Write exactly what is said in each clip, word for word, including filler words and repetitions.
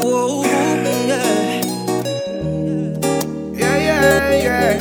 oh, yeah. Yeah, yeah, yeah.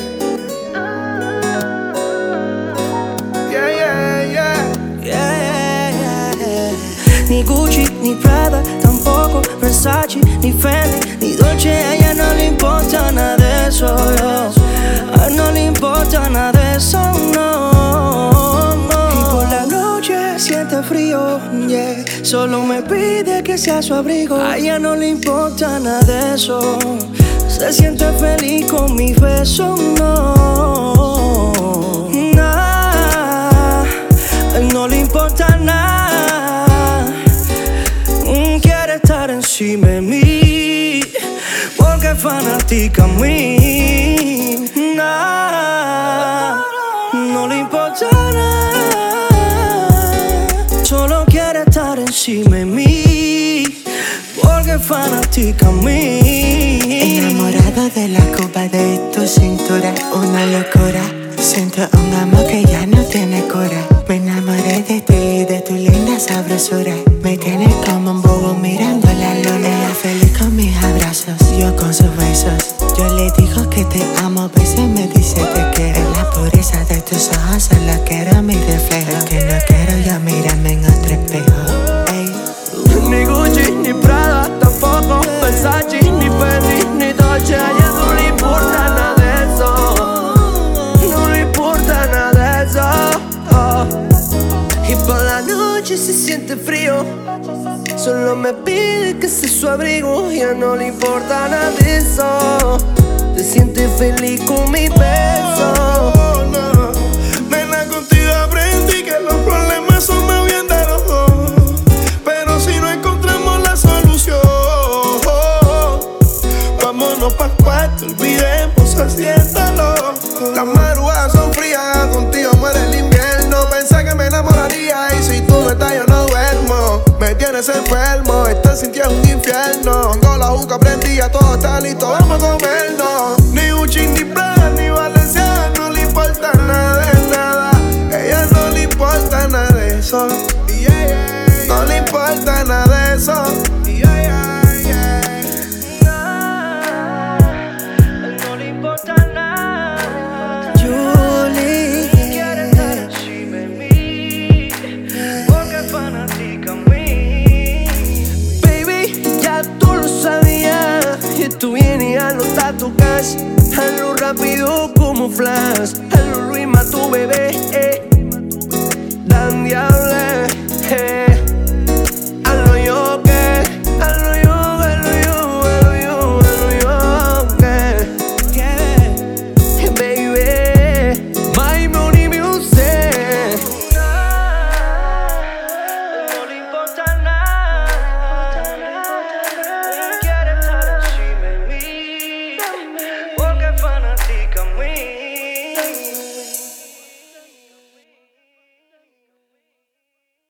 Yeah, yeah, yeah. Yeah, yeah, yeah. Ni Gucci, ni Prada, tampoco Versace, ni Fendi, ni Dolce. A ella no le importa nada de eso, no. A él no le importa nada de eso, no, no. Y por la noche siente frío, yeah. Solo me pide que sea su abrigo. A ella no le importa nada de eso. Se siente feliz con mis besos, no. Nah, a él no le importa nada. Mm, quiere estar encima de mí porque es fanática a mí. Nah, no le importa nada. Solo quiere estar encima de mí porque es fanática a mí. Enamorado de la curva de tu cintura, una locura. Siento un amor que ya no tiene cura. Me enamoré de ti, de tu linda sabrosura. Me tienes como un bobo mirando la luna. Ella feliz con mis abrazos, yo con sus besos. Yo le digo que te amo, a veces me dice te quiero. En la pureza de tus ojos solo quiero mi reflejo. Es que no quiero yo mirarme en otro espejo. Ey. Ni Gucci, ni Prada, tampoco Versace, ni Fendi, ni Dolce. A ella no le importa nada de eso. No le importa nada de eso, oh. Y por la noche se siente frío. Solo me pide que sea su abrigo. Ya no le importa nada de eso. Se siente feliz con mi beso. Oh, no. Nena, contigo aprendí que los problemas son más bien de los dos. Pero si no encontramos la solución, vámonos pa'l cuarto, olvidemos, haciéndolo. Las madrugadas son frías, contigo muere el invierno. Pensé que me enamoraría y si tú no estás yo no duermo. Me tienes enfermo, estar sin ti es un infierno. Tengo la juca prendida, todo está listo, vamos a comernos. Ni Gucci, ni Prada, ni Valenciaga, no le importa nada de nada. Ella no le importa nada de eso. No le importa nada de eso. No le importa nada. Julie quiere estar encima de mí porque es fanática a mí. Baby, ya tú lo sabías. Y tú vienes y hazlo tu casa. Hazlo rápido como flash. Hazlo Luis, ma tu bebé, eh.